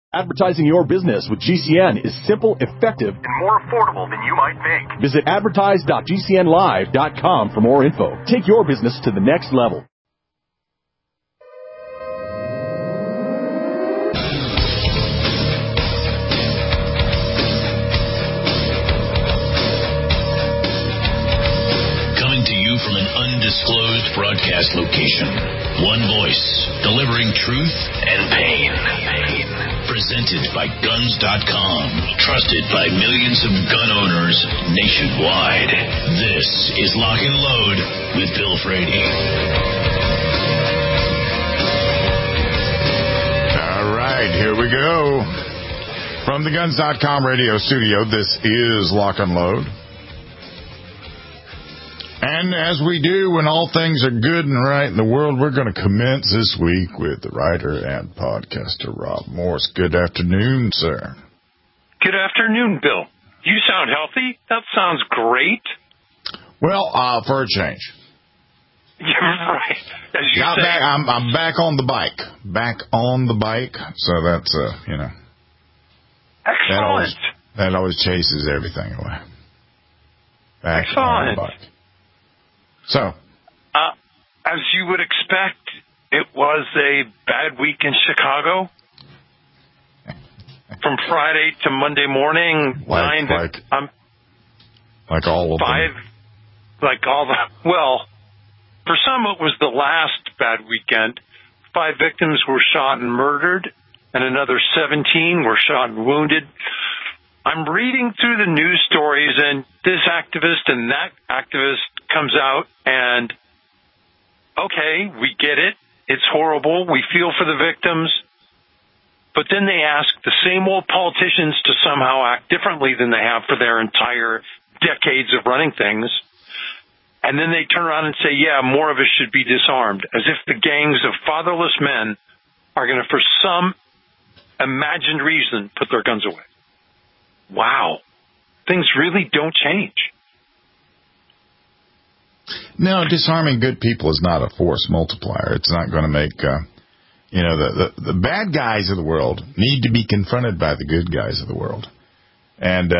Advertising your business with GCN is simple, effective, and more affordable than you might think. Visit advertise.gcnlive.com for more info. Take your business to the next level. Coming to you from an undisclosed broadcast location. One voice, delivering truth and pain. Presented by Guns.com. Trusted by millions of gun owners nationwide. This is Lock and Load with Bill Frady. All right, here we go. From the Guns.com radio studio, this is Lock and Load. And as we do when all things are good and right in the world, we're going to commence this week with the writer and podcaster Rob Morse. Good afternoon, sir. Good afternoon, Bill. You sound healthy. That sounds great. Well, for a change. You're right. As you say, I'm back on the bike. Back on the bike. So that's, Excellent. That always chases everything away. Back Excellent. on the bike. So, as you would expect, it was a bad week in Chicago. From Friday to Monday morning, like all of them. Well, for some it was the last bad weekend. 5 victims were shot and murdered, and another 17 were shot and wounded. I'm reading through the news stories, and this activist and that activist comes out and, okay, we get it. It's horrible. We feel for the victims. But then they ask the same old politicians to somehow act differently than they have for their entire decades of running things. And then they turn around and say, yeah, more of us should be disarmed, as if the gangs of fatherless men are going to, for some imagined reason, put their guns away. Wow. Things really don't change. No, disarming good people is not a force multiplier. It's not going to make, the bad guys of the world need to be confronted by the good guys of the world. And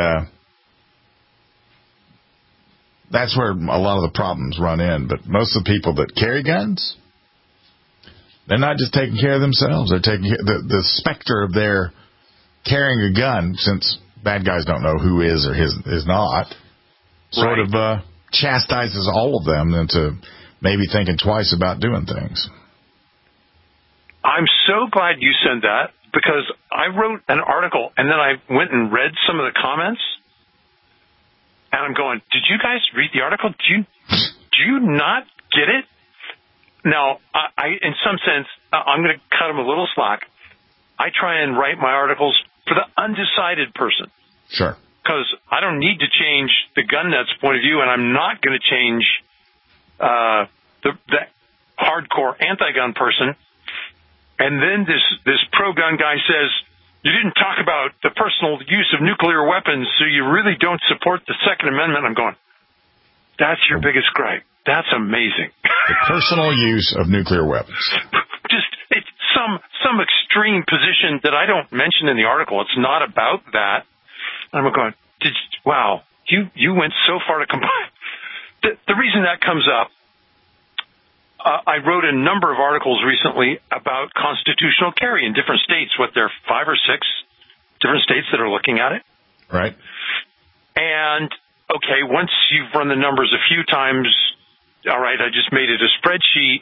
that's where a lot of the problems run in. But most of the people that carry guns, they're not just taking care of themselves. They're taking care of the specter of their carrying a gun, since bad guys don't know who is or is not, sort of chastises all of them into maybe thinking twice about doing things. I'm so glad you said that, because I wrote an article and then I went and read some of the comments, and I'm going, did you guys read the article? Do you not get it? Now, I in some sense, I'm going to cut them a little slack. I try and write my articles for the undecided person. Sure. Because I don't need to change the gun nut's point of view, and I'm not going to change the hardcore anti-gun person. And then this pro-gun guy says, you didn't talk about the personal use of nuclear weapons, so you really don't support the Second Amendment. I'm going, that's your biggest gripe. That's amazing. The personal use of nuclear weapons. Just it's some extreme position that I don't mention in the article. It's not about that. I'm going, wow, you went so far to combine. The reason that comes up, I wrote a number of articles recently about constitutional carry in different states, there are 5 or 6 different states that are looking at it. Right. And, okay, once you've run the numbers a few times, all right, I just made it a spreadsheet.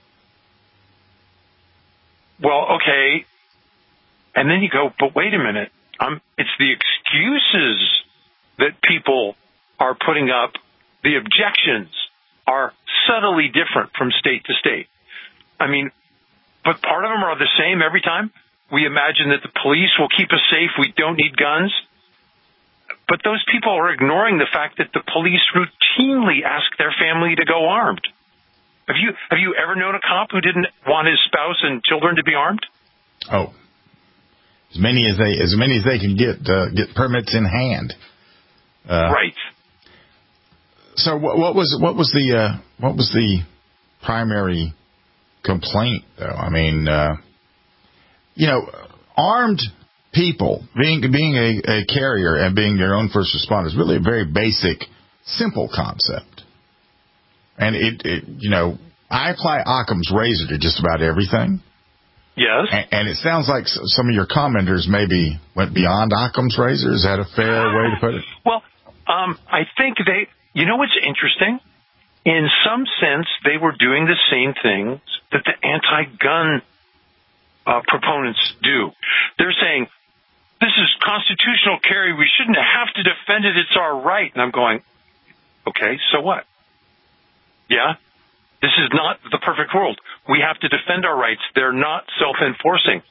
Well, okay. And then you go, but wait a minute. It's the excuses that people are putting up. The objections are subtly different from state to state. I mean, but part of them are the same every time. We imagine that the police will keep us safe. We don't need guns. But those people are ignoring the fact that the police routinely ask their family to go armed. Have you ever known a cop who didn't want his spouse and children to be armed? Oh, as many as they can get permits in hand. Right. So what was the primary complaint though? I mean, armed people, being a carrier and being your own first responder is really a very basic, simple concept. And I apply Occam's razor to just about everything. Yes. And it sounds like some of your commenters maybe went beyond Occam's razor. Is that a fair way to put it? Well, I think what's interesting? In some sense, they were doing the same things that the anti-gun proponents do. They're saying, this is constitutional carry. We shouldn't have to defend it. It's our right. And I'm going, okay, so what? Yeah, this is not the perfect world. We have to defend our rights. They're not self-enforcing.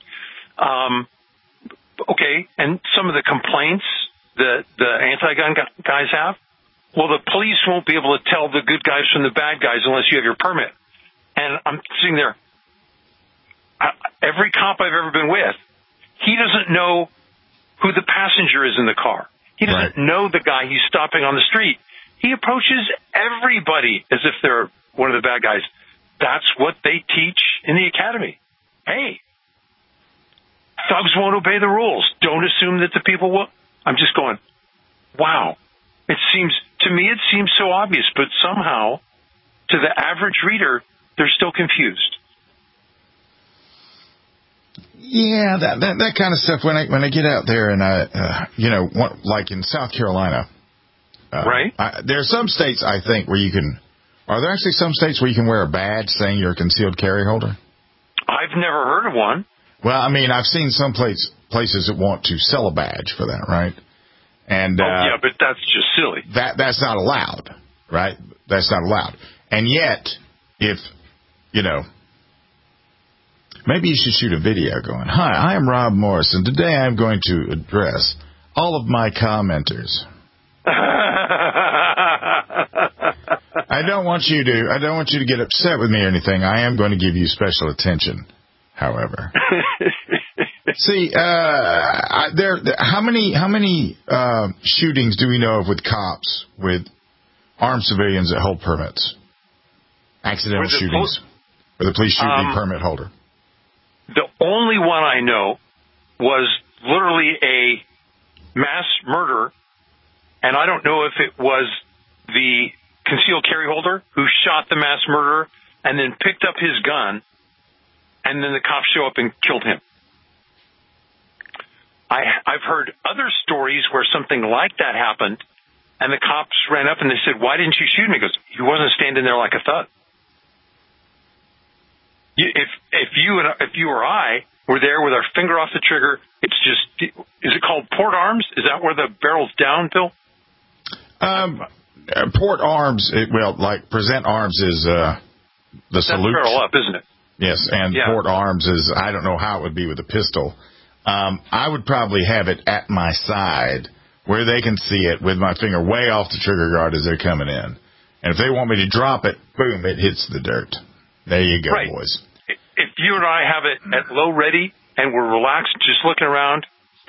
Okay, and some of the complaints that the anti-gun guys have, well, the police won't be able to tell the good guys from the bad guys unless you have your permit. And I'm sitting there. Every cop I've ever been with, he doesn't know who the passenger is in the car. He doesn't know the guy he's stopping on the street. He approaches everybody as if they're one of the bad guys. That's what they teach in the academy. Hey, thugs won't obey the rules. Don't assume that the people will. I'm just going, wow. To me, it seems so obvious, but somehow, to the average reader, they're still confused. Yeah, that kind of stuff. When I get out there and like in South Carolina, right? There are some states I think where you can. Are there actually some states where you can wear a badge saying you're a concealed carry holder? I've never heard of one. Well, I mean, I've seen some places that want to sell a badge for that, right? And yeah, but that's just silly. That's not allowed, right? That's not allowed. And yet, if maybe you should shoot a video going, "Hi, I am Rob Morris, and today I'm going to address all of my commenters." I don't want you to get upset with me or anything. I am going to give you special attention, however. See, how many shootings do we know of with cops with armed civilians that hold permits? Accidental shootings where the police shoot the permit holder. The only one I know was literally a mass murder, and I don't know if it was the concealed carry holder who shot the mass murderer and then picked up his gun, and then the cops show up and killed him. I've heard other stories where something like that happened, and the cops ran up and they said, "Why didn't you shoot him?" He goes, "He wasn't standing there like a thug." If you or I were there with our finger off the trigger, it's just, is it called port arms? Is that where the barrel's down, Bill? Port arms, like present arms is the salute. That's barrel up, isn't it? Yes, and port arms is, I don't know how it would be with a pistol. I would probably have it at my side where they can see it with my finger way off the trigger guard as they're coming in. And if they want me to drop it, boom, it hits the dirt. There you go, boys. If you and I have it at low ready and we're relaxed, just looking around,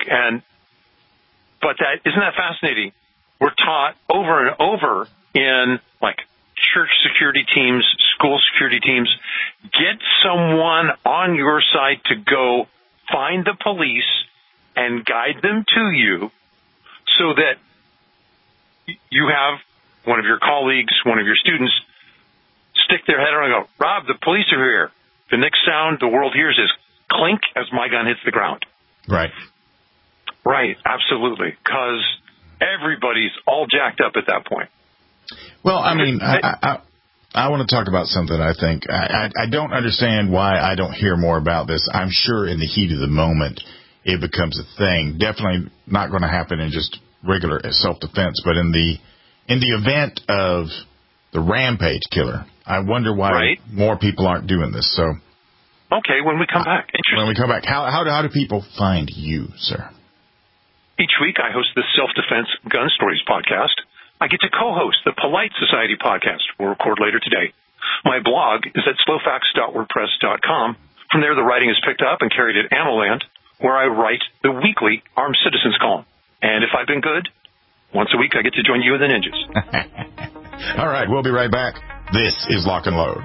but isn't that fascinating? We're taught over and over in like church security teams, school security teams, get someone on your side to go find the police and guide them to you so that you have one of your colleagues, one of your students, stick their head around and go, "Rob, the police are here." The next sound the world hears is clink as my gun hits the ground. Right. Right, absolutely, because everybody's all jacked up at that point. Well, I mean, I want to talk about something I think. I don't understand why I don't hear more about this. I'm sure in the heat of the moment it becomes a thing. Definitely not going to happen in just regular self-defense, but in the event of the rampage killer, I wonder why more people aren't doing this. So, okay, when we come back. Interesting. When we come back, how do people find you, sir? Each week I host the Self-Defense Gun Stories podcast. I get to co-host the Polite Society podcast. We'll record later today. My blog is at slowfacts.wordpress.com. From there, the writing is picked up and carried at AmmoLand, where I write the weekly Armed Citizens column. And if I've been good, once a week I get to join you and the ninjas. All right, we'll be right back. This is Lock and Load.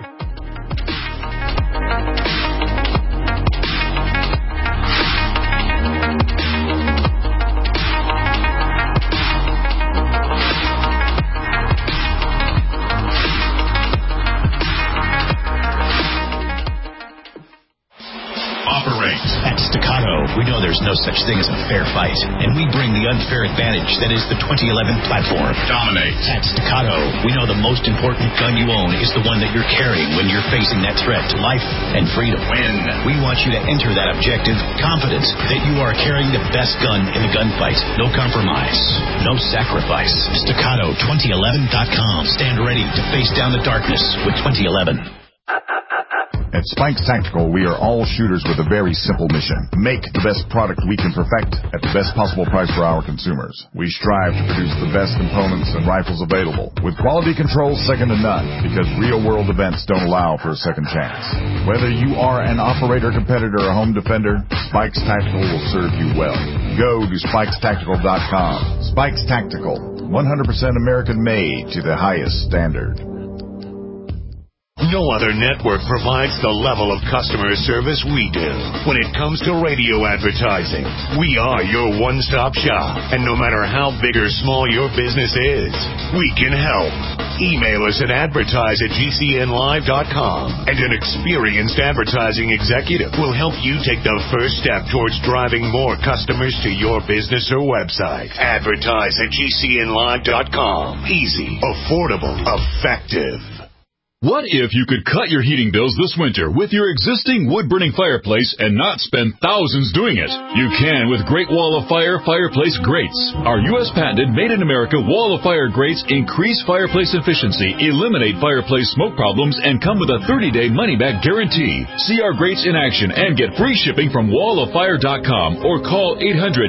there's no such thing as a fair fight, and we bring the unfair advantage that is the 2011 platform. Dominate. At Staccato, we know the most important gun you own is the one that you're carrying when you're facing that threat to life and freedom. Win. We want you to enter that objective confident that you are carrying the best gun in the gunfight. No compromise, no sacrifice. Staccato2011.com. Stand ready to face down the darkness with 2011. At Spikes Tactical, we are all shooters with a very simple mission. Make the best product we can perfect at the best possible price for our consumers. We strive to produce the best components and rifles available, with quality control second to none, because real-world events don't allow for a second chance. Whether you are an operator, competitor, or home defender, Spikes Tactical will serve you well. Go to SpikesTactical.com. Spikes Tactical, 100% American-made to the highest standard. No other network provides the level of customer service we do. When it comes to radio advertising, we are your one-stop shop. And no matter how big or small your business is, we can help. Email us at advertise@gcnlive.com, and an experienced advertising executive will help you take the first step towards driving more customers to your business or website. Advertise@gcnlive.com. Easy, affordable, effective. What if you could cut your heating bills this winter with your existing wood-burning fireplace and not spend thousands doing it? You can with Great Wall of Fire fireplace grates. Our U.S. patented made-in-America Wall of Fire grates increase fireplace efficiency, eliminate fireplace smoke problems, and come with a 30-day money-back guarantee. See our grates in action and get free shipping from walloffire.com or call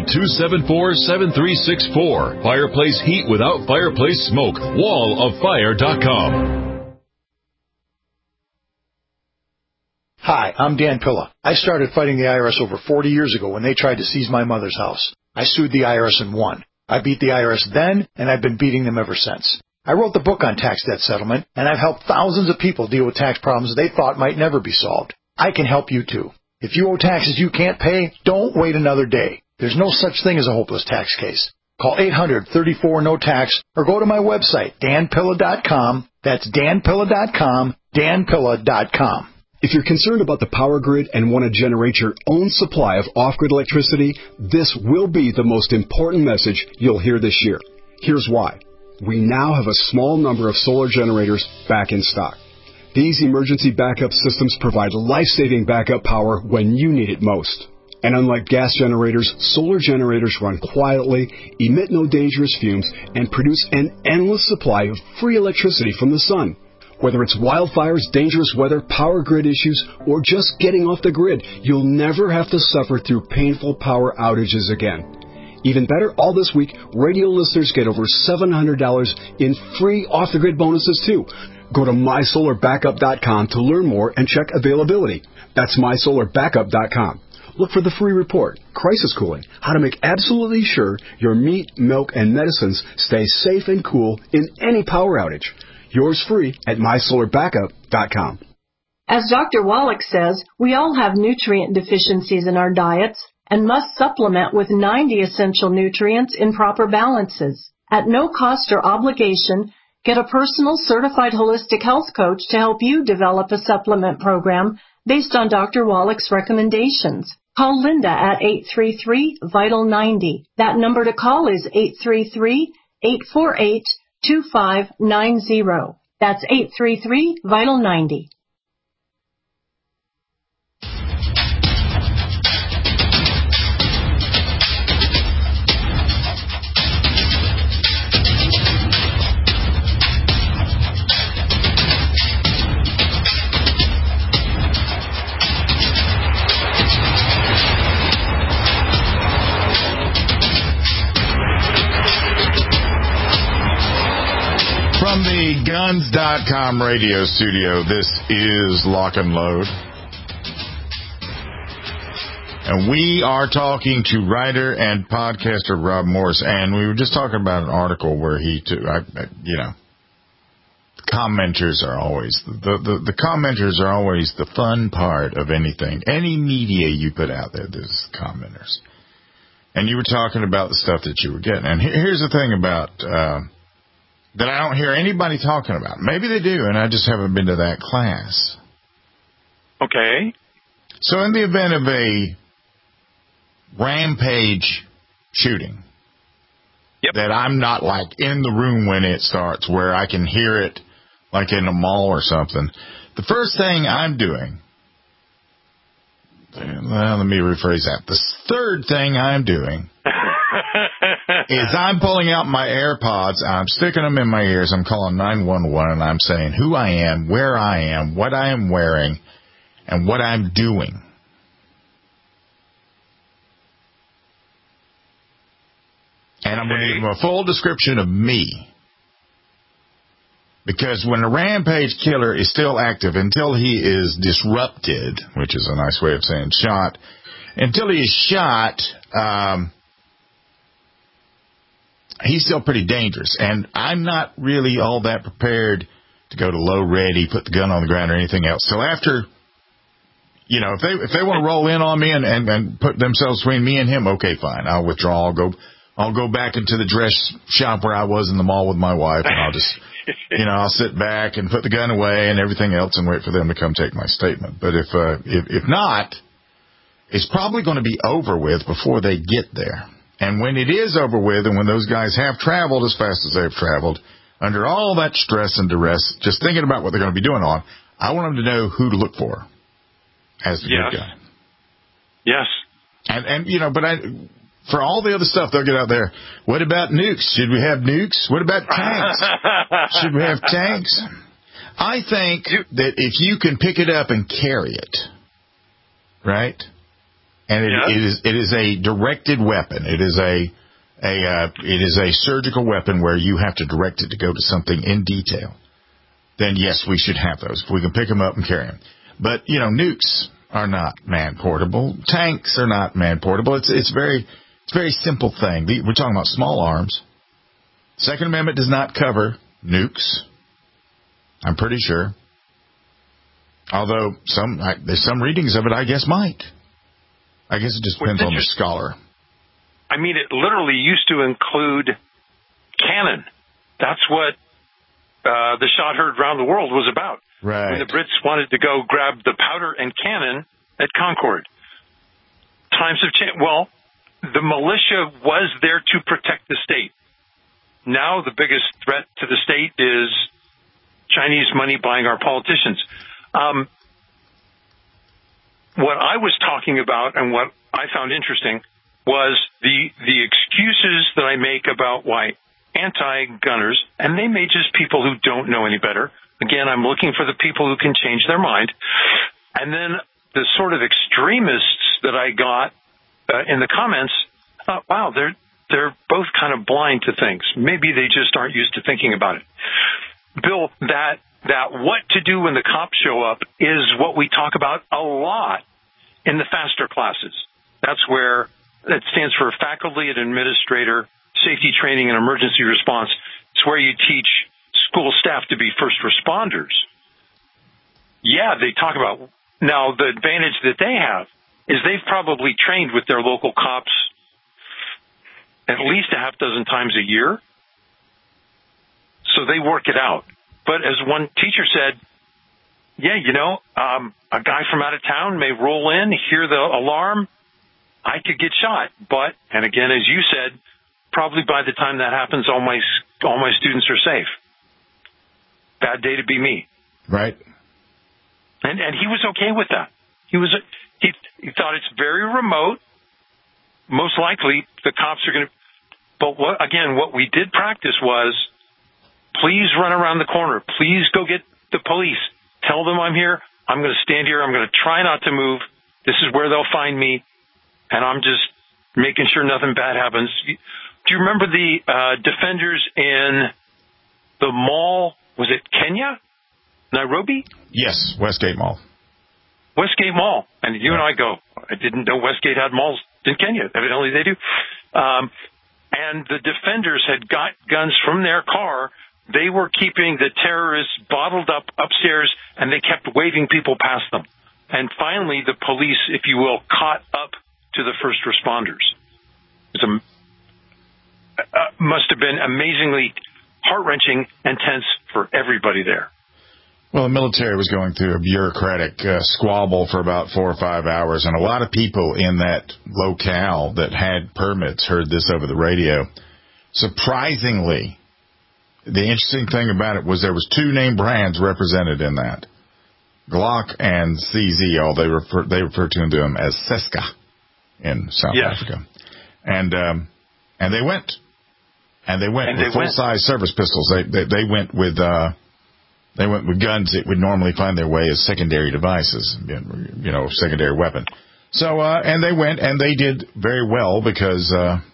800-274-7364. Fireplace heat without fireplace smoke. walloffire.com. Hi, I'm Dan Pilla. I started fighting the IRS over 40 years ago when they tried to seize my mother's house. I sued the IRS and won. I beat the IRS then, and I've been beating them ever since. I wrote the book on tax debt settlement, and I've helped thousands of people deal with tax problems they thought might never be solved. I can help you too. If you owe taxes you can't pay, don't wait another day. There's no such thing as a hopeless tax case. Call 800-34-NO-TAX or go to my website, danpilla.com. That's danpilla.com, danpilla.com. If you're concerned about the power grid and want to generate your own supply of off-grid electricity, this will be the most important message you'll hear this year. Here's why. We now have a small number of solar generators back in stock. These emergency backup systems provide life-saving backup power when you need it most. And unlike gas generators, solar generators run quietly, emit no dangerous fumes, and produce an endless supply of free electricity from the sun. Whether it's wildfires, dangerous weather, power grid issues, or just getting off the grid, you'll never have to suffer through painful power outages again. Even better, all this week, radio listeners get over $700 in free off-the-grid bonuses too. Go to mysolarbackup.com to learn more and check availability. That's mysolarbackup.com. Look for the free report, Crisis Cooling, how to make absolutely sure your meat, milk, and medicines stay safe and cool in any power outage. Yours free at mysolarbackup.com. As Dr. Wallach says, we all have nutrient deficiencies in our diets and must supplement with 90 essential nutrients in proper balances. At no cost or obligation, get a personal certified holistic health coach to help you develop a supplement program based on Dr. Wallach's recommendations. Call Linda at 833-VITAL-90. That number to call is 833-848-2590. That's 833-VITAL-90. From the Guns.com radio studio, this is Lock and Load. And we are talking to writer and podcaster Rob Morse. And we were just talking about an article where he took, commenters are always, the commenters are always the fun part of anything. Any media you put out there, there's commenters. And you were talking about the stuff that you were getting. And here's the thing about... that I don't hear anybody talking about. Maybe they do, and I just haven't been to that class. Okay. So in the event of a rampage shooting. Yep. That I'm not like in the room when it starts, where I can hear it like in a mall or something. The first thing I'm doing, well, let me rephrase that. The third thing I'm doing is I'm pulling out my AirPods, I'm sticking them in my ears, I'm calling 911, and I'm saying who I am, where I am, what I am wearing, and what I'm doing. And I'm going to give them a full description of me. Because when a rampage killer is still active, until he is disrupted, which is a nice way of saying shot, until he is shot, he's still pretty dangerous. And I'm not really all that prepared to go to low ready, put the gun on the ground or anything else. So after, if they want to roll in on me and put themselves between me and him, okay, fine. I'll withdraw. I'll go back into the dress shop where I was in the mall with my wife, and I'll just, I'll sit back and put the gun away and everything else and wait for them to come take my statement. But if not, it's probably going to be over with before they get there. And when it is over with, and when those guys have traveled as fast as they've traveled, under all that stress and duress, just thinking about what they're going to be doing I want them to know who to look for as the good guy. Yes. And for all the other stuff, they'll get out there. What about nukes? Should we have nukes? What about tanks? Should we have tanks? I think that if you can pick it up and carry it, right? And it is a directed weapon. It is a surgical weapon where you have to direct it to go to something in detail. Then yes, we should have those if we can pick them up and carry them. But nukes are not man portable. Tanks are not man portable. It's a very simple thing. We're talking about small arms. Second Amendment does not cover nukes. I'm pretty sure. Although there's some readings of it, I guess might. I guess it just depends on the scholar. I mean, it literally used to include cannon. That's what the shot heard around the world was about. Right. When the Brits wanted to go grab the powder and cannon at Concord. Times have changed. Well, the militia was there to protect the state. Now the biggest threat to the state is Chinese money buying our politicians. What I was talking about and what I found interesting was the excuses that I make about why anti-gunners, and they may just people who don't know any better. Again, I'm looking for the people who can change their mind. And then the sort of extremists that I got in the comments, I thought, wow, they're both kind of blind to things. Maybe they just aren't used to thinking about it. Bill, that what to do when the cops show up is what we talk about a lot in the faster classes. That's where it stands for faculty and administrator, safety training and emergency response. It's where you teach school staff to be first responders. Yeah, they talk about now the advantage that they have is they've probably trained with their local cops at least a half dozen times a year. So they work it out. But as one teacher said, yeah, a guy from out of town may roll in, hear the alarm, I could get shot. But, and again, as you said, probably by the time that happens, all my students are safe. Bad day to be me. Right. And he was okay with that. He thought it's very remote. Most likely the cops are going to, but what we did practice was, please run around the corner. Please go get the police. Tell them I'm here. I'm going to stand here. I'm going to try not to move. This is where they'll find me. And I'm just making sure nothing bad happens. Do you remember the defenders in the mall? Was it Kenya? Nairobi? Yes, Westgate Mall. Westgate Mall. And you and I go, I didn't know Westgate had malls in Kenya. Evidently they do. And the defenders had got guns from their car. They were keeping the terrorists bottled up upstairs, and they kept waving people past them. And finally, the police, if you will, caught up to the first responders. It must have been amazingly heart-wrenching and tense for everybody there. Well, the military was going through a bureaucratic squabble for about 4 or 5 hours, and a lot of people in that locale that had permits heard this over the radio. Surprisingly, the interesting thing about it was there was 2 name brands represented in that. Glock and CZ, they refer to them as Seska in South Africa. And they went. And they went with full-size service pistols. They went with guns that would normally find their way as secondary devices, secondary weapon. So, and they went and they did very well because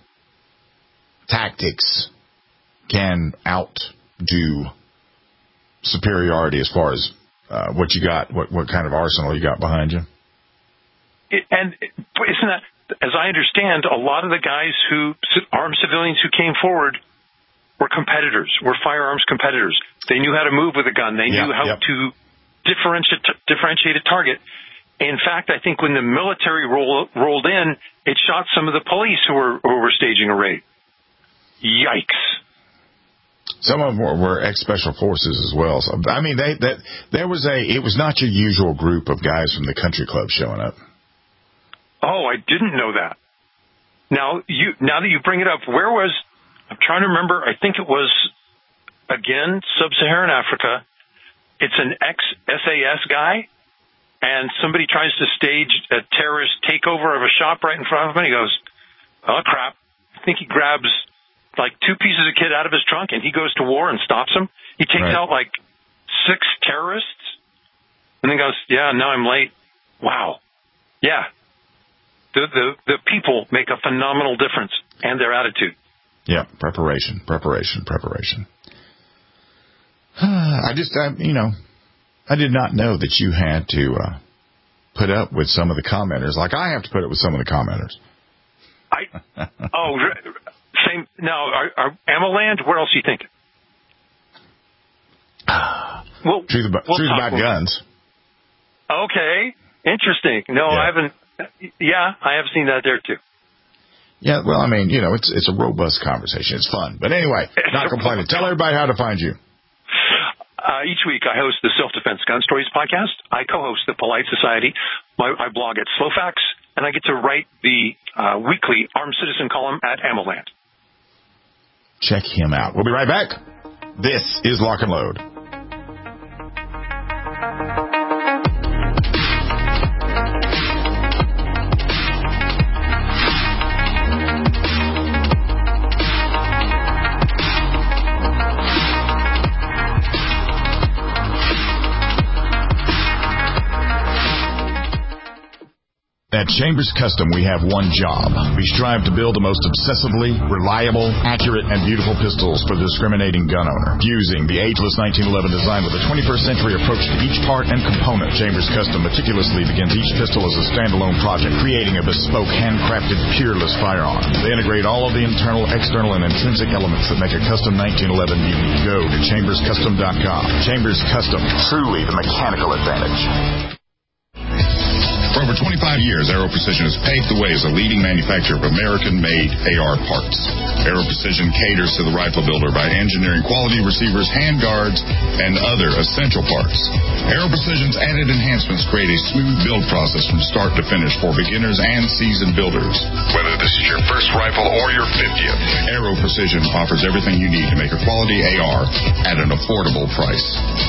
tactics can outdo superiority as far as what you got, what kind of arsenal you got behind you. And isn't that, as I understand, a lot of the guys armed civilians who came forward were competitors, were firearms competitors. They knew how to move with a gun. They knew how to differentiate a target. In fact, I think when the military rolled in, it shot some of the police who were staging a raid. Yikes. Some of them were ex-special forces as well. So, I mean, it was not your usual group of guys from the country club showing up. Oh, I didn't know that. Now that you bring it up, I'm trying to remember, I think it was, again, Sub-Saharan Africa. It's an ex-SAS guy, and somebody tries to stage a terrorist takeover of a shop right in front of him, and he goes, oh, crap. I think he grabs, 2 pieces of kit out of his trunk, and he goes to war and stops him. He takes out, 6 terrorists, and then goes, yeah, now I'm late. Wow. Yeah. The people make a phenomenal difference, and their attitude. Yeah, preparation. I did not know that you had to put up with some of the commenters. Like I have to put up with some of the commenters. Same. Now, AmmoLand, where else are you thinking? Truth about guns. Okay, interesting. No, I haven't. Yeah, I have seen that there too. Yeah, well, I mean, it's a robust conversation. It's fun. But anyway, not complaining. Tell everybody how to find you. Each week I host the Self-Defense Gun Stories podcast. I co-host the Polite Society. I blog at Slowfax, and I get to write the weekly Armed Citizen column at AmmoLand. Check him out. We'll be right back. This is Lock and Load. At Chambers Custom, we have one job. We strive to build the most obsessively reliable, accurate, and beautiful pistols for the discriminating gun owner. Fusing the ageless 1911 design with a 21st century approach to each part and component, Chambers Custom meticulously begins each pistol as a standalone project, creating a bespoke, handcrafted, peerless firearm. They integrate all of the internal, external, and intrinsic elements that make a custom 1911 unique. Go to chamberscustom.com. Chambers Custom, truly the mechanical advantage. For over 25 years, Aero Precision has paved the way as a leading manufacturer of American-made AR parts. Aero Precision caters to the rifle builder by engineering quality receivers, handguards, and other essential parts. Aero Precision's added enhancements create a smooth build process from start to finish for beginners and seasoned builders. Whether this is your first rifle or your 50th, Aero Precision offers everything you need to make a quality AR at an affordable price.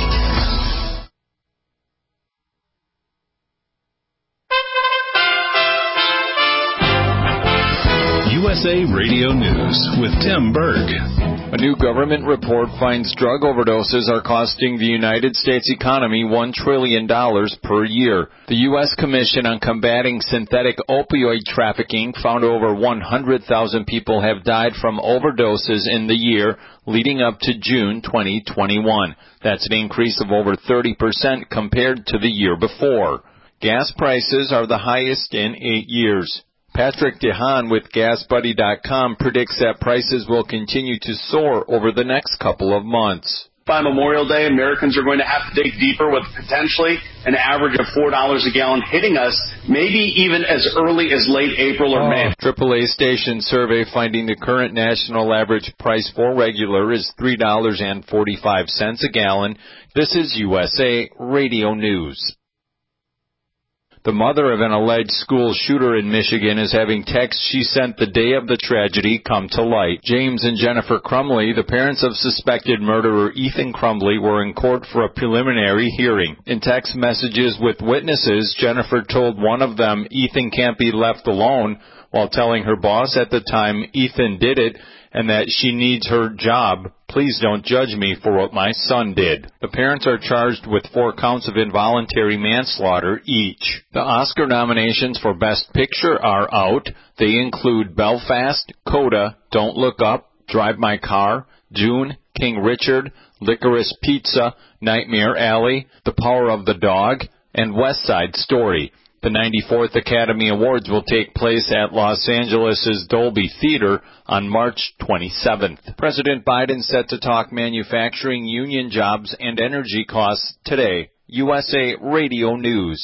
USA Radio News with Tim Berg. A new government report finds drug overdoses are costing the United States economy $1 trillion per year. The U.S. Commission on Combating Synthetic Opioid Trafficking found over 100,000 people have died from overdoses in the year leading up to June 2021. That's an increase of over 30% compared to the year before. Gas prices are the highest in 8 years. Patrick DeHaan with GasBuddy.com predicts that prices will continue to soar over the next couple of months. By Memorial Day, Americans are going to have to dig deeper with potentially an average of $4 a gallon hitting us maybe even as early as late April or May. AAA station survey finding the current national average price for regular is $3.45 a gallon. This is USA Radio News. The mother of an alleged school shooter in Michigan is having texts she sent the day of the tragedy come to light. James and Jennifer Crumley, the parents of suspected murderer Ethan Crumley, were in court for a preliminary hearing. In text messages with witnesses, Jennifer told one of them Ethan can't be left alone, while telling her boss at the time Ethan did it and that she needs her job. Please don't judge me for what my son did. The parents are charged with 4 counts of involuntary manslaughter each. The Oscar nominations for Best Picture are out. They include Belfast, Coda, Don't Look Up, Drive My Car, June, King Richard, Licorice Pizza, Nightmare Alley, The Power of the Dog, and West Side Story. The 94th Academy Awards will take place at Los Angeles' Dolby Theater on March 27th. President Biden set to talk manufacturing union jobs and energy costs today. USA Radio News.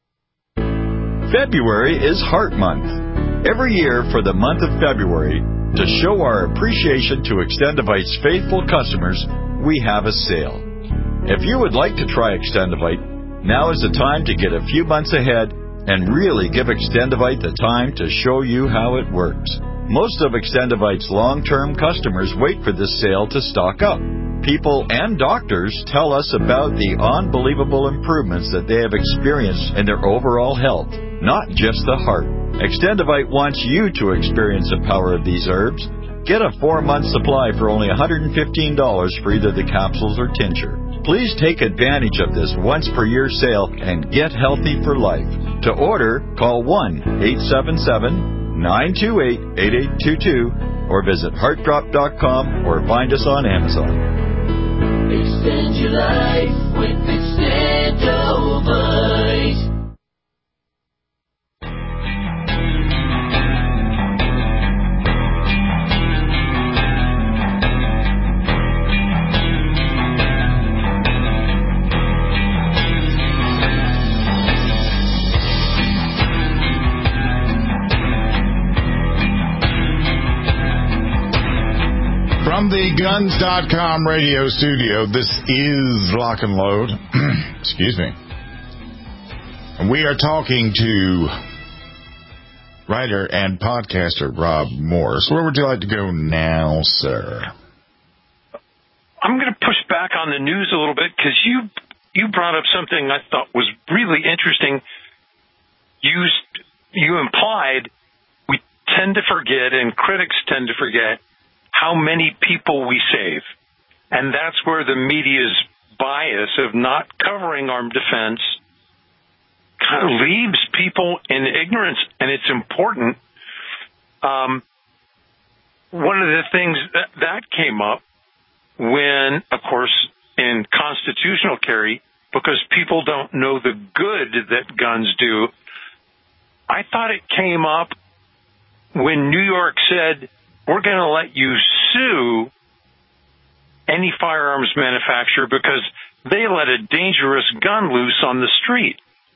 February is Heart Month. Every year for the month of February, to show our appreciation to Extendivite's faithful customers, we have a sale. If you would like to try Extendivite, now is the time to get a few months ahead and really give Extendivite the time to show you how it works. Most of Extendivite's long-term customers wait for this sale to stock up. People and doctors tell us about the unbelievable improvements that they have experienced in their overall health, not just the heart. Extendivite wants you to experience the power of these herbs. Get a 4-month supply for only $115 for either the capsules or tincture. Please take advantage of this once-per-year sale and get healthy for life. To order, call 1-877-928-8822 or visit heartdrop.com or find us on Amazon. Extend your life with Extendivite. From the Guns.com radio studio, this is Lock and Load. Excuse me. And we are talking to writer and podcaster Rob Morse. Where would you like to go now, sir? I'm going to push back on the news a little bit because you brought up something I thought was really interesting. You implied we tend to forget, and critics tend to forget, how many people we save. And that's where the media's bias of not covering armed defense kind of leaves people in ignorance, and it's important. One of the things that came up when, of course, in constitutional carry, because people don't know the good that guns do, I thought it came up when New York said, we're going to let you sue any firearms manufacturer because they let a dangerous gun loose on the street.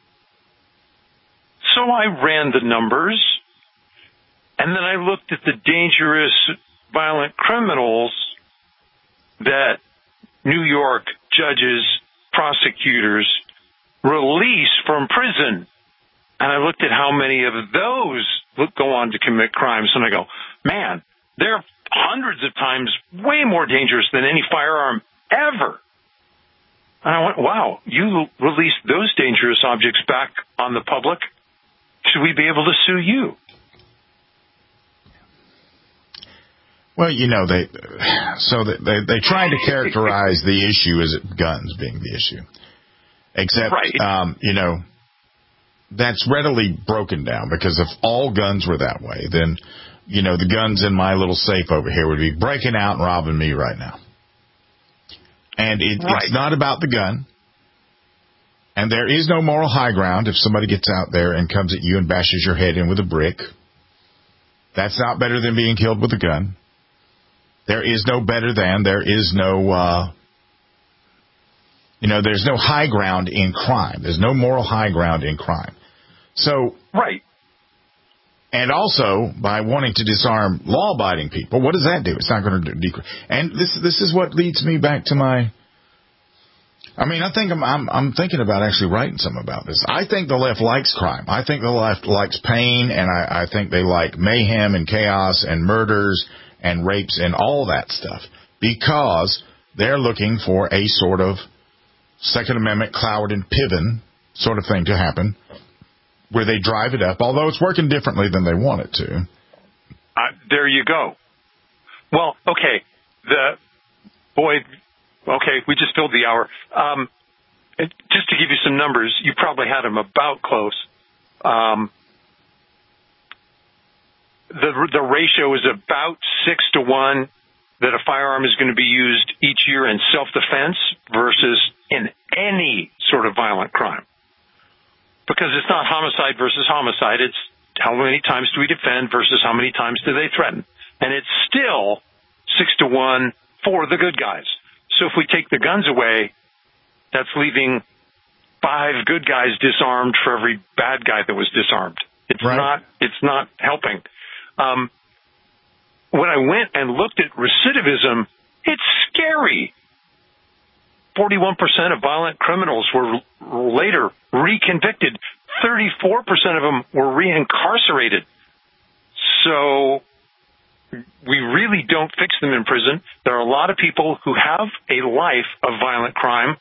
So I ran the numbers, and then I looked at the dangerous violent criminals that New York judges, prosecutors release from prison. And I looked at how many of those go on to commit crimes, and I go, man, they're hundreds of times way more dangerous than any firearm ever. And I went, wow, you released those dangerous objects back on the public. Should we be able to sue you? Well, you know, they try to characterize the issue as guns being the issue. Except, right. You know, that's readily broken down, because if all guns were that way, then, you know, the guns in my little safe over here would be breaking out and robbing me right now. And it's not about the gun. And there is no moral high ground if somebody gets out there and comes at you and bashes your head in with a brick. That's not better than being killed with a gun. There is no better than. There is no There's no high ground in crime. There's no moral high ground in crime. So, right. And also, by wanting to disarm law-abiding people, what does that do? It's not going to decrease. And this is what leads me back to my. I think I'm thinking about actually writing something about this. I think the left likes crime. I think the left likes pain, and I think they like mayhem and chaos and murders and rapes and all that stuff because they're looking for a sort of Second Amendment Cloward and Piven sort of thing to happen where they drive it up, although it's working differently than they want it to. There you go. Well, okay. We just filled the hour. Just to give you some numbers, you probably had them about close. The ratio is about 6-to-1 that a firearm is going to be used each year in self-defense versus in any sort of violent crime. Because it's not homicide versus homicide. It's how many times do we defend versus how many times do they threaten. And it's still 6-to-1 for the good guys. So if we take the guns away, that's leaving 5 good guys disarmed for every bad guy that was disarmed. It's not helping. When I went and looked at recidivism, it's scary. 41% of violent criminals were later reconvicted. 34% of them were reincarcerated. So we really don't fix them in prison. There are a lot of people who have a life of violent crime.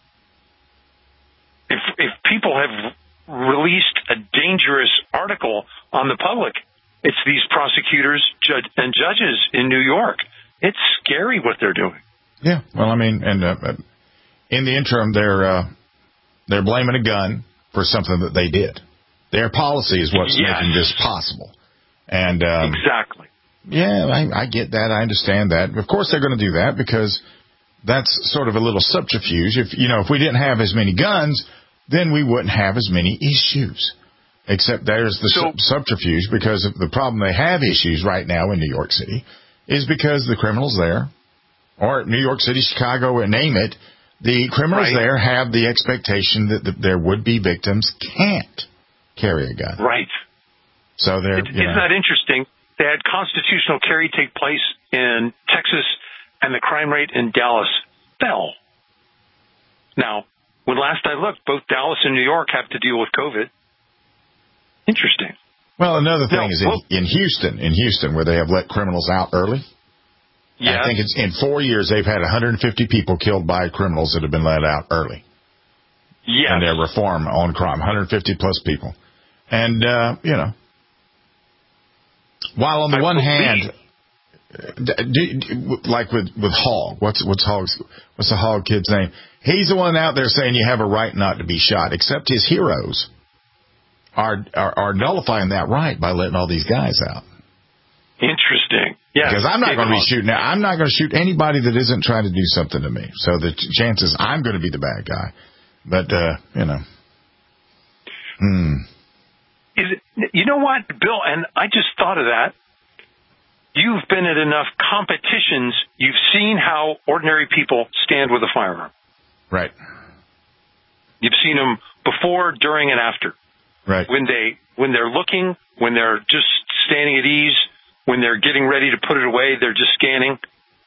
If people have released a dangerous article on the public, it's these prosecutors and judges in New York. It's scary what they're doing. Yeah, well, and in the interim, they're blaming a gun for something that they did. Their policy is what's making this possible. And exactly. Yeah, I get that. I understand that. Of course, they're going to do that because that's sort of a little subterfuge. If we didn't have as many guns, then we wouldn't have as many issues. Except there's the subterfuge because of the problem they have issues right now in New York City is because the criminals there, or New York City, Chicago, and name it, the criminals there have the expectation that their would-be victims can't carry a gun. Right. So isn't that interesting? They had constitutional carry take place in Texas, and the crime rate in Dallas fell. Now, when last I looked, both Dallas and New York have to deal with COVID. Interesting. Well, another thing is in Houston, where they have let criminals out early. Yes. I think it's in 4 years they've had 150 people killed by criminals that have been let out early. Yes. In their reform on crime, 150 plus people. And, while on the one hand, like with Hogg, what's the Hogg kid's name? He's the one out there saying you have a right not to be shot, except his heroes are nullifying that right by letting all these guys out. Interesting. Yeah. Because I'm not going to be shooting. Now, I'm not going to shoot anybody that isn't trying to do something to me. So the chances I'm going to be the bad guy. But, You know what, Bill, and I just thought of that. You've been at enough competitions. You've seen how ordinary people stand with a firearm. Right. You've seen them before, during, and after. Right. When they're looking, when they're just standing at ease, when they're getting ready to put it away, they're just scanning.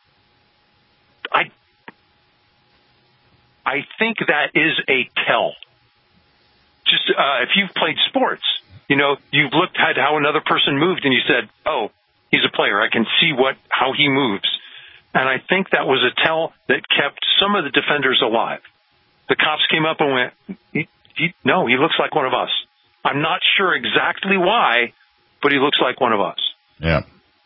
I think that is a tell. Just if you've played sports, you've looked at how another person moved and you said, "Oh, he's a player. I can see how he moves." And I think that was a tell that kept some of the defenders alive. The cops came up and went, "No, he looks like one of us." I'm not sure exactly why, but he looks like one of us. Yeah.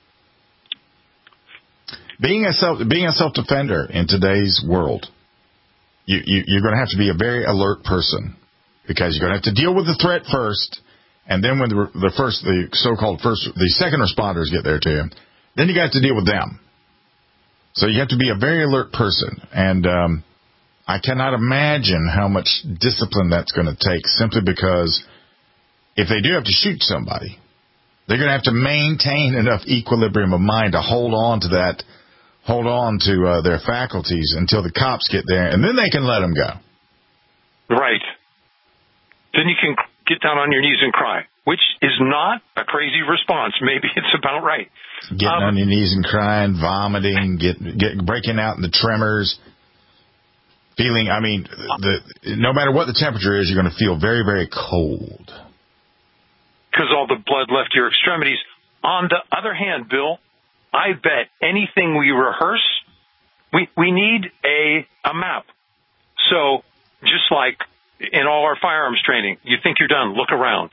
Being a self-defender in today's world, you're going to have to be a very alert person because you're going to have to deal with the threat first, and then when the second responders get there to you, then you got to deal with them. So you have to be a very alert person, and I cannot imagine how much discipline that's going to take simply because if they do have to shoot somebody, they're going to have to maintain enough equilibrium of mind to hold on to that hold on to their faculties until the cops get there, and then they can let them go. Right. Then you can get down on your knees and cry, which is not a crazy response. Maybe it's about right. Getting on your knees and crying, vomiting, breaking out in the tremors, feeling, no matter what the temperature is, you're going to feel very, very cold. Because all the blood left your extremities. On the other hand, Bill, I bet anything we rehearse, we need a map. So just like in all our firearms training, you think you're done, look around.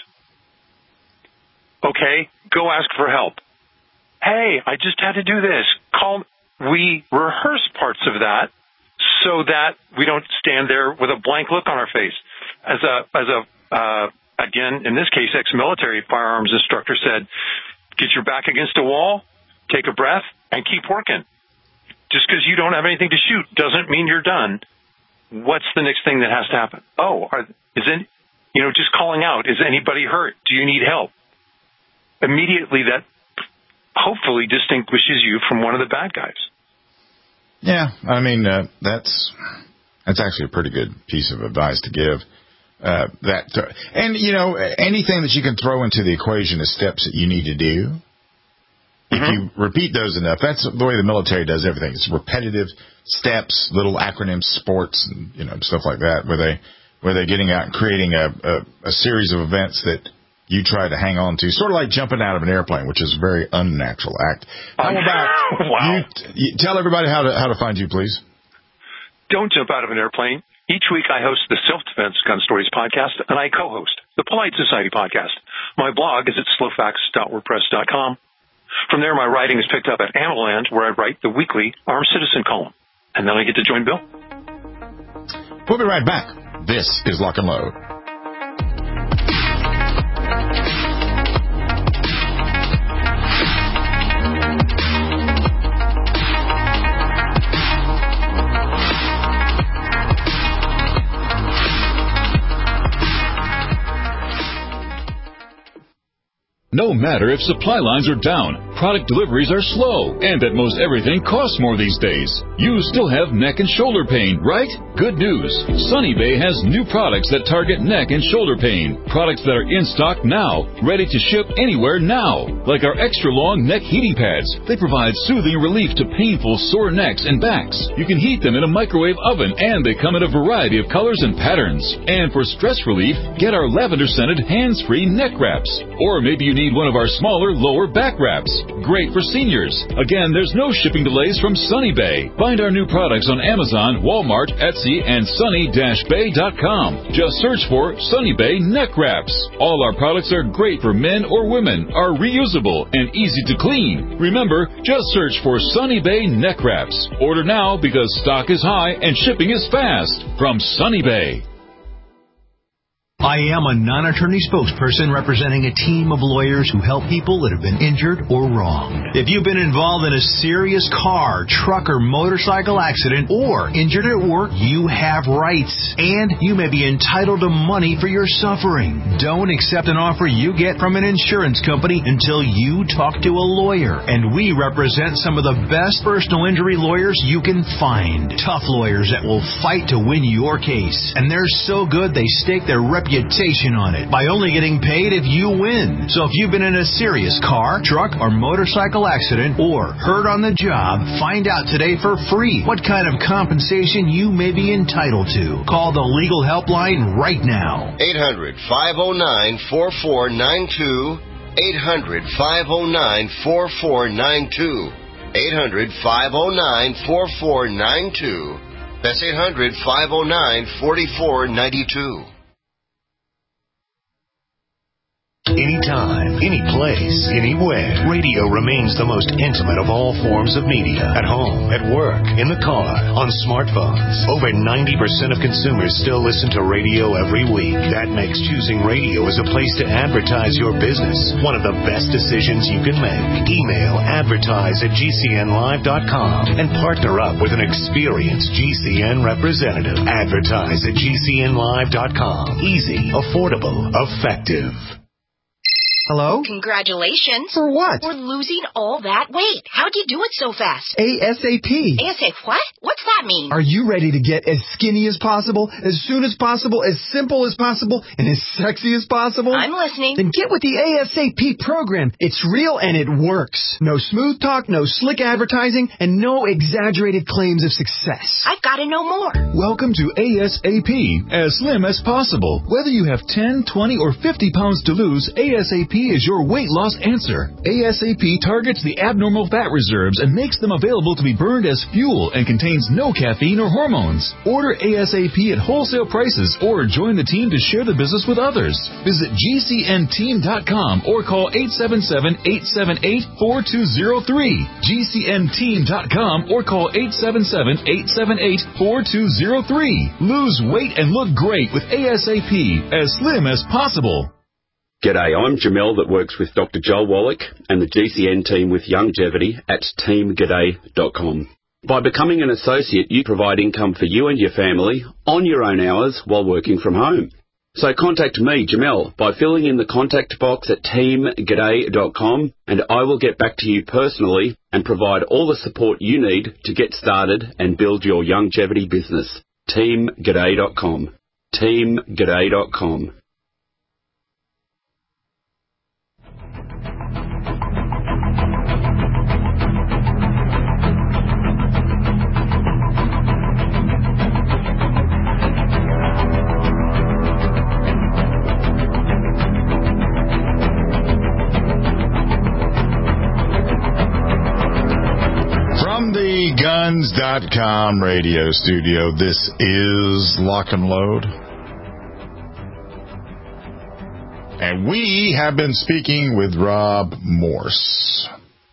Okay, go ask for help. Hey, I just had to do this. We rehearse parts of that so that we don't stand there with a blank look on our face. Again, in this case, ex-military firearms instructor said, get your back against a wall, take a breath, and keep working. Just because you don't have anything to shoot doesn't mean you're done. What's the next thing that has to happen? Just calling out, is anybody hurt? Do you need help? Immediately that hopefully distinguishes you from one of the bad guys. Yeah, that's actually a pretty good piece of advice to give. Anything that you can throw into the equation is steps that you need to do. If you repeat those enough, that's the way the military does everything. It's repetitive steps, little acronyms, sports, and stuff like that, where they're getting out and creating a series of events that you try to hang on to, sort of like jumping out of an airplane, which is a very unnatural act. How about you tell everybody how to find you, please? Don't jump out of an airplane. Each week I host the Self-Defense Gun Stories podcast, and I co-host the Polite Society podcast. My blog is at slowfacts.wordpress.com. From there, my writing is picked up at Amaland, where I write the weekly Armed Citizen column. And then I get to join Bill. We'll be right back. This is Lock and Load. No matter if supply lines are down, product deliveries are slow, and that most everything costs more these days, you still have neck and shoulder pain, right? Good news. Sunny Bay has new products that target neck and shoulder pain. Products that are in stock now, ready to ship anywhere now. Like our extra long neck heating pads. They provide soothing relief to painful sore necks and backs. You can heat them in a microwave oven, and they come in a variety of colors and patterns. And for stress relief, get our lavender-scented hands-free neck wraps. Or maybe you need one of our smaller lower back wraps. Great for seniors. Again, there's no shipping delays from Sunny Bay. Find our new products on Amazon, Walmart, Etsy, and sunny-bay.com. Just search for Sunny Bay neck wraps. All our products are great for men or women, are reusable, and easy to clean. Remember, just search for Sunny Bay neck wraps. Order now because stock is high and shipping is fast. From Sunny Bay. I am a non-attorney spokesperson representing a team of lawyers who help people that have been injured or wronged. If you've been involved in a serious car, truck, or motorcycle accident or injured at work, you have rights, and you may be entitled to money for your suffering. Don't accept an offer you get from an insurance company until you talk to a lawyer, and we represent some of the best personal injury lawyers you can find. Tough lawyers that will fight to win your case, and they're so good they stake their reputation on it by only getting paid if you win. So if you've been in a serious car, truck, or motorcycle accident or hurt on the job, find out today for free what kind of compensation you may be entitled to. Call the legal helpline right now. 800-509-4492. 800-509-4492. 800-509-4492. That's 800-509-4492. Anytime, any place, anywhere. Radio remains the most intimate of all forms of media. At home, at work, in the car, on smartphones. Over 90% of consumers still listen to radio every week. That makes choosing radio as a place to advertise your business one of the best decisions you can make. Email advertise@gcnlive.com and partner up with an experienced GCN representative. Advertise@gcnlive.com. Easy, affordable, effective. Hello? Congratulations. For what? For losing all that weight. How'd you do it so fast? ASAP. ASAP what? What's that mean? Are you ready to get as skinny as possible, as soon as possible, as simple as possible, and as sexy as possible? I'm listening. Then get with the ASAP program. It's real and it works. No smooth talk, no slick advertising, and no exaggerated claims of success. I've got to know more. Welcome to ASAP, as slim as possible. Whether you have 10, 20, or 50 pounds to lose, ASAP is your weight loss answer. ASAP targets the abnormal fat reserves and makes them available to be burned as fuel and contains no caffeine or hormones. Order ASAP at wholesale prices or join the team to share the business with others. Visit GCNteam.com or call 877-878-4203. GCNteam.com or call 877-878-4203. Lose weight and look great with ASAP, as slim as possible. G'day, I'm Jamel that works with Dr. Joel Wallach and the GCN team with Longevity at teamg'day.com. By becoming an associate, you provide income for you and your family on your own hours while working from home. So contact me, Jamel, by filling in the contact box at teamg'day.com, and I will get back to you personally and provide all the support you need to get started and build your longevity business. teamg'day.com. teamg'day.com. From the Guns.com radio studio, this is Lock and Load. And we have been speaking with Rob Morse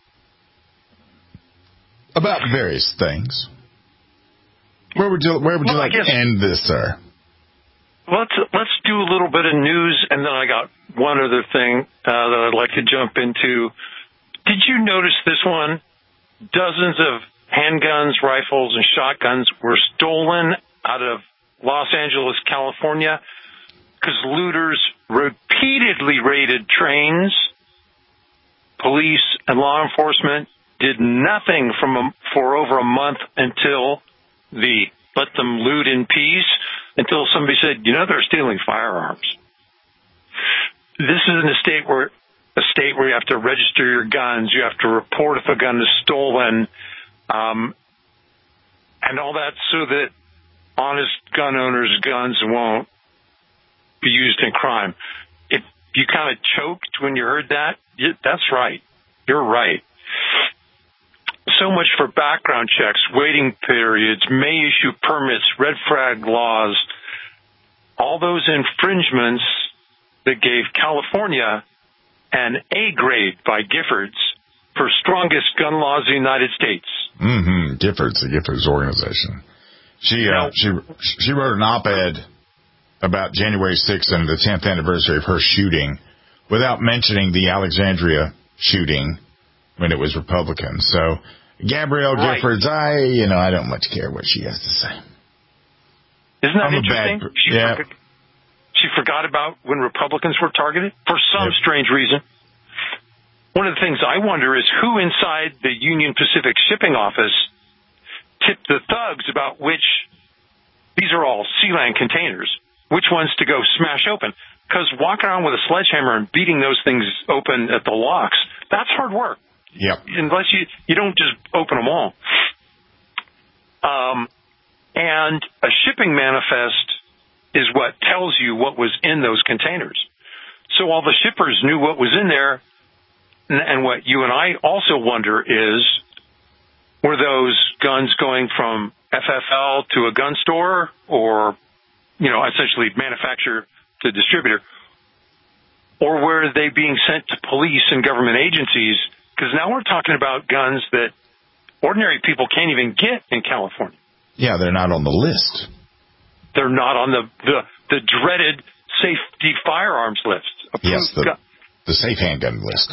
about various things. Where would you like to end this, sir? Let's do a little bit of news, and then I got one other thing that I'd like to jump into. Did you notice this one? Dozens of handguns, rifles, and shotguns were stolen out of Los Angeles, California, because looters repeatedly raided trains. Police and law enforcement did nothing for over a month until the let them loot in peace, until somebody said, they're stealing firearms. This is in a state where you have to register your guns, you have to report if a gun is stolen, and all that so that honest gun owners' guns won't be used in crime. If you kind of choked when you heard that, that's right. You're right. So much for background checks, waiting periods, may issue permits, red flag laws, all those infringements that gave California an A grade by Giffords for strongest gun laws in the United States. Mm-hmm. Giffords, the Giffords organization. She wrote an op-ed about January 6th and the 10th anniversary of her shooting without mentioning the Alexandria shooting when it was Republican. So Gabrielle Giffords, I don't much care what she has to say. Isn't that interesting? She forgot about when Republicans were targeted for some strange reason. One of the things I wonder is who inside the Union Pacific shipping office tipped the thugs about these are all Sealand containers, which ones to go smash open. Because walking around with a sledgehammer and beating those things open at the locks, that's hard work. Yep. Unless you don't just open them all. And a shipping manifest is what tells you what was in those containers. So all the shippers knew what was in there, and what you and I also wonder is, were those guns going from FFL to a gun store, or, essentially manufacturer to distributor, or were they being sent to police and government agencies? Because now we're talking about guns that ordinary people can't even get in California. Yeah, they're not on the list. They're not on the dreaded safety firearms list. Yes, the safe handgun list.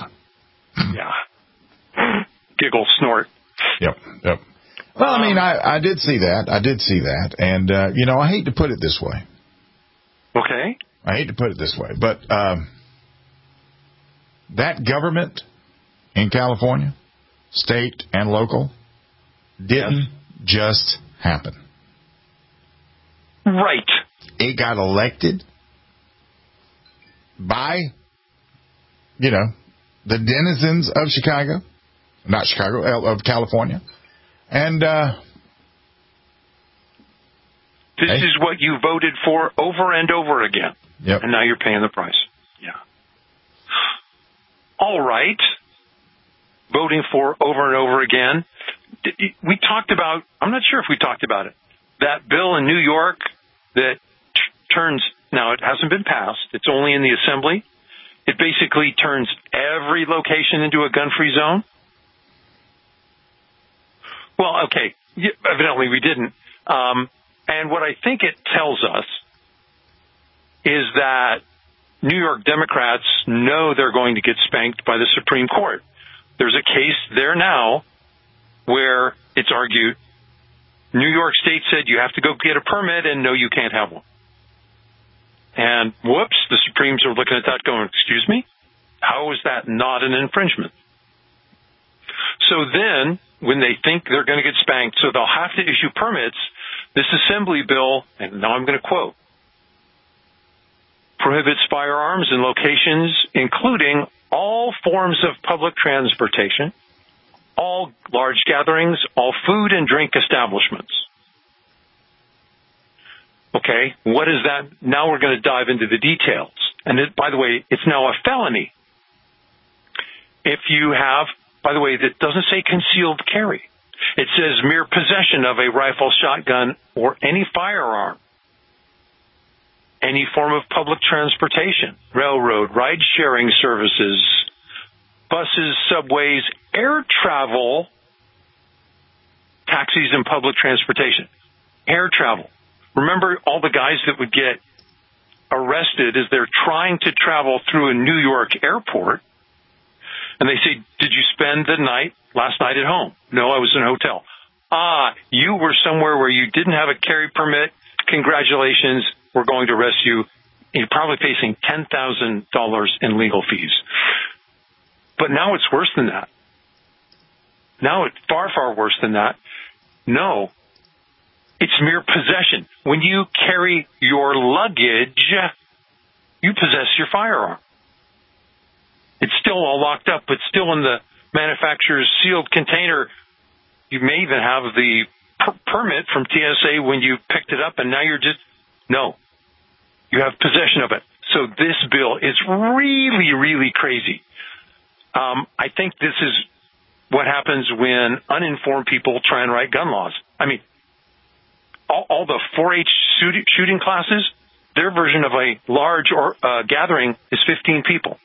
Yeah. Giggle, snort. Yep. Well, I did see that. And, I hate to put it this way. Okay. I hate to put it this way, but That government in California, state and local, didn't just happen. Right. It got elected by, the denizens of Chicago, not Chicago, of California. And this is what you voted for over and over again. Yep. And now you're paying the price. Yeah. All right. Voting for over and over again. We talked about, I'm not sure if we talked about it, that bill in New York that turns, now it hasn't been passed, it's only in the assembly. It basically turns every location into a gun-free zone. Well, okay, evidently we didn't. And what I think it tells us is that New York Democrats know they're going to get spanked by the Supreme Court. There's a case there now where it's argued New York State said you have to go get a permit, and no, you can't have one. And whoops, the Supremes are looking at that going, excuse me? How is that not an infringement? So then, when they think they're going to get spanked, so they'll have to issue permits, this assembly bill, and now I'm going to quote, prohibits firearms in locations including all forms of public transportation, all large gatherings, all food and drink establishments. Okay, what is that? Now we're going to dive into the details. And by the way, it's now a felony. If you have, by the way, that doesn't say concealed carry. It says mere possession of a rifle, shotgun, or any firearm. Any form of public transportation, railroad, ride-sharing services, buses, subways, air travel, taxis, and public transportation. Air travel. Remember all the guys that would get arrested as they're trying to travel through a New York airport, and they say, did you spend the night last night at home? No, I was in a hotel. You were somewhere where you didn't have a carry permit. Congratulations. We're going to arrest you. You're probably facing $10,000 in legal fees. But now it's worse than that. Now it's far, far worse than that. No, it's mere possession. When you carry your luggage, you possess your firearm. It's still all locked up, but still in the manufacturer's sealed container. You may even have the permit from TSA when you picked it up, and now you're just, no. You have possession of it. So this bill is really, really crazy. I think this is what happens when uninformed people try and write gun laws. I mean, all the 4-H shooting classes, their version of a large gathering is 15 people.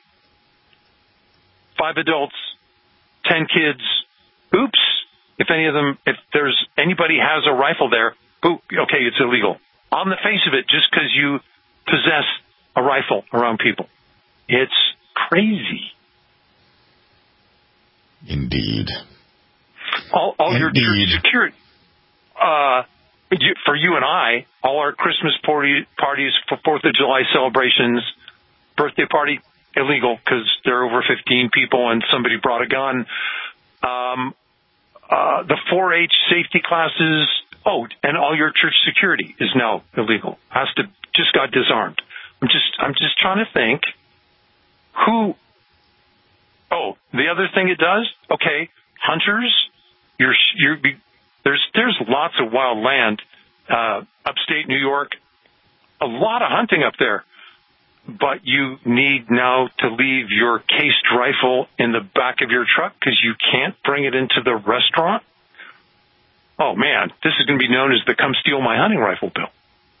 5 adults, 10 kids. Oops. If there's anybody has a rifle there, okay, it's illegal. On the face of it, just because you possess a rifle around people. It's crazy. Indeed. All your security. For you and I, all our Christmas parties for 4th of July celebrations, birthday party, illegal because they're over 15 people and somebody brought a gun. The 4-H safety classes, and all your church security is now illegal. Just got disarmed. I'm just trying to think who. The other thing it does, okay, hunters, there's lots of wild land, upstate New York, a lot of hunting up there, but you need now to leave your cased rifle in the back of your truck because you can't bring it into the restaurant. Oh man, this is going to be known as the "Come Steal My Hunting Rifle" bill.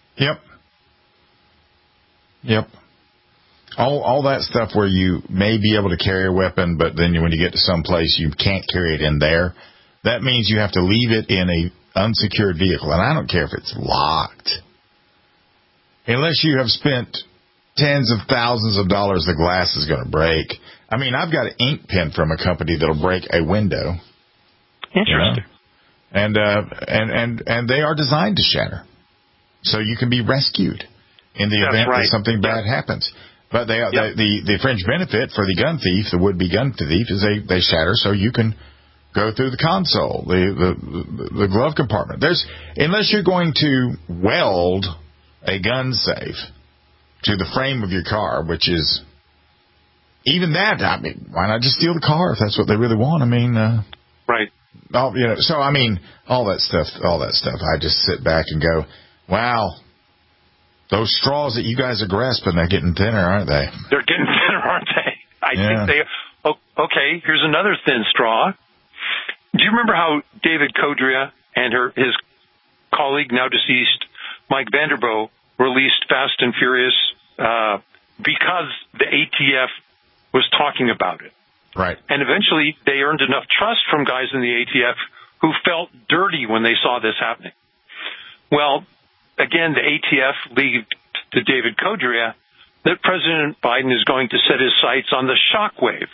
Yep. All that stuff where you may be able to carry a weapon, but then when you get to some place, you can't carry it in there. That means you have to leave it in a unsecured vehicle. And I don't care if it's locked. Unless you have spent tens of thousands of dollars, the glass is going to break. I mean, I've got an ink pen from a company that'll break a window. Interesting. And they are designed to shatter. So you can be rescued in the event that something bad happens. But the fringe benefit for the gun thief, the would-be gun thief, is they shatter so you can go through the console, the glove compartment. Unless you're going to weld a gun safe to the frame of your car, which is even that. I mean, why not just steal the car if that's what they really want? I mean, right. So I mean, all that stuff. I just sit back and go, wow. Those straws that you guys are grasping, they're getting thinner, aren't they? They're getting thinner, aren't they? I think they... Okay, here's another thin straw. Do you remember how David Codrea and his colleague, now deceased, Mike Vanderboe, released Fast and Furious because the ATF was talking about it? Right. And eventually they earned enough trust from guys in the ATF who felt dirty when they saw this happening. Well... Again, the ATF leaked to David Codrea that President Biden is going to set his sights on the shockwave.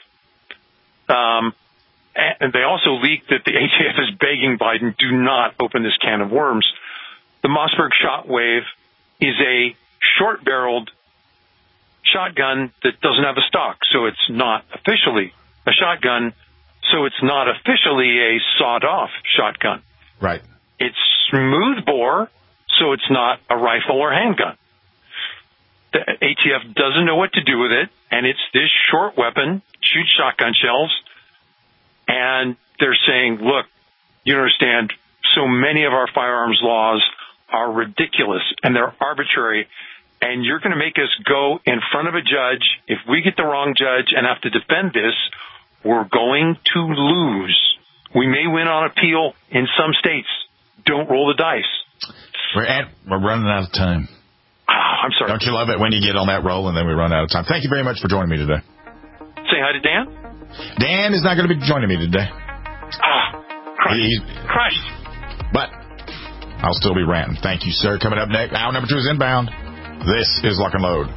And they also leaked that the ATF is begging Biden, do not open this can of worms. The Mossberg shockwave is a short-barreled shotgun that doesn't have a stock, so it's not officially a shotgun, so it's not officially a sawed-off shotgun. Right. It's smooth bore, so it's not a rifle or handgun. The ATF doesn't know what to do with it, and it's this short weapon, shoots shotgun shells, and they're saying, look, you understand, so many of our firearms laws are ridiculous, and they're arbitrary, and you're going to make us go in front of a judge. If we get the wrong judge and have to defend this, we're going to lose. We may win on appeal in some states. Don't roll the dice. We're running out of time. I'm sorry. Don't you love it when you get on that roll and then we run out of time? Thank you very much for joining me today. Say hi to Dan. Dan is not going to be joining me today. Christ. But I'll still be ranting. Thank you, sir. Coming up next, hour number 2 is inbound. This is Lock and Load.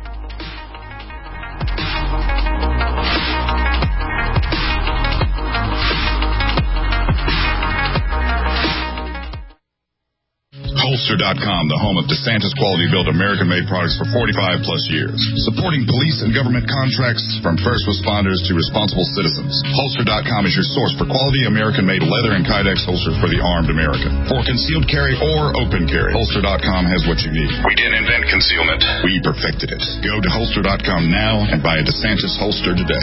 Holster.com, the home of DeSantis quality-built American-made products for 45 plus years. Supporting police and government contracts from first responders to responsible citizens. Holster.com is your source for quality American-made leather and Kydex holsters for the armed American. For concealed carry or open carry, Holster.com has what you need. We didn't invent concealment. We perfected it. Go to Holster.com now and buy a DeSantis holster today.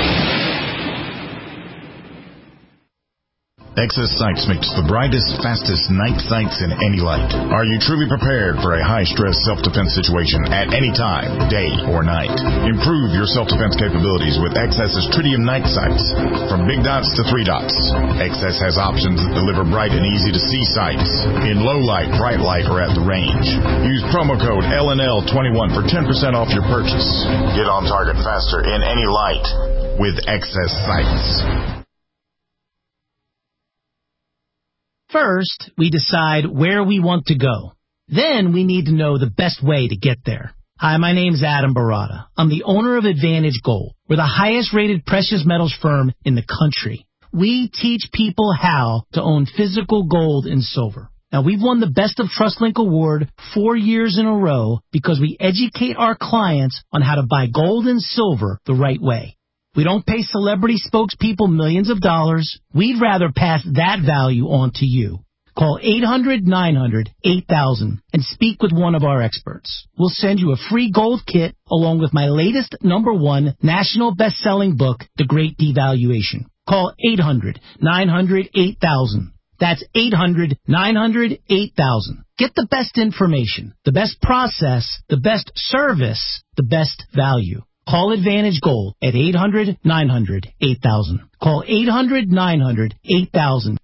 Excess Sights makes the brightest, fastest night sights in any light. Are you truly prepared for a high-stress self-defense situation at any time, day or night? Improve your self-defense capabilities with XS's Tritium night sights. From big dots to 3 dots, XS has options that deliver bright and easy-to-see sights in low light, bright light, or at the range. Use promo code LNL21 for 10% off your purchase. Get on target faster in any light with XS Sights. First, we decide where we want to go. Then we need to know the best way to get there. Hi, my name's Adam Barada. I'm the owner of Advantage Gold. We're the highest-rated precious metals firm in the country. We teach people how to own physical gold and silver. Now, we've won the Best of TrustLink Award 4 years in a row because we educate our clients on how to buy gold and silver the right way. We don't pay celebrity spokespeople millions of dollars. We'd rather pass that value on to you. Call 800-900-8000 and speak with one of our experts. We'll send you a free gold kit along with my latest #1 national best-selling book, The Great Devaluation. Call 800-900-8000. That's 800-900-8000. Get the best information, the best process, the best service, the best value. Call Advantage Gold at 800-900-8000. Call 800-900-8000.